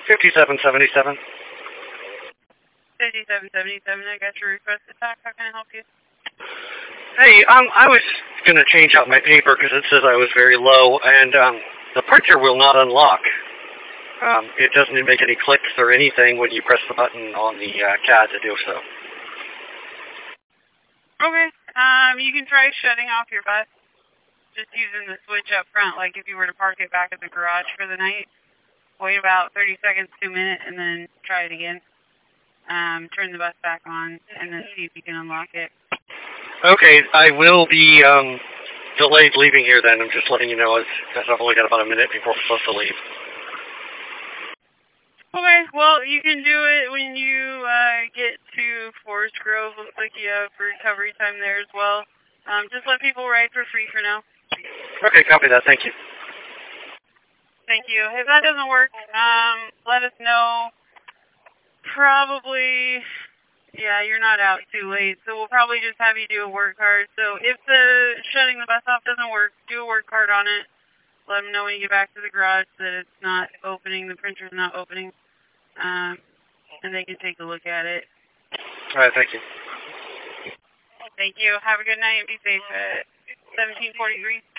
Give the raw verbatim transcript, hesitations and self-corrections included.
fifty-seven seventy-seven. fifty-seven seventy-seven, I got your request attack. How can I help you? Hey, um, I was going to change out my paper because it says I was very low, and um, the printer will not unlock. Um, it doesn't make any clicks or anything when you press the button on the uh, C A D to do so. Okay, um, you can try shutting off your bus, just using the switch up front, like if you were to park it back at the garage for the night. Wait about thirty seconds to a minute, and then try it again. Um, turn the bus back on, and then see if you can unlock it. Okay, I will be um, delayed leaving here then. I'm just letting you know because I've only got about a minute before we're supposed to leave. Okay, well, you can do it when you uh, get to Forest Grove. Looks like you have recovery time there as well. Um, just let people ride for free for now. Okay, copy that. Thank you. Thank you. If that doesn't work, um, let us know. Probably, yeah, you're not out too late, so we'll probably just have you do a work card. So if the shutting the bus off doesn't work, do a work card on it. Let them know when you get back to the garage that it's not opening, the printer's not opening, um, and they can take a look at it. All right, thank you. Thank you. Have a good night. Be safe at seventeen forty-three.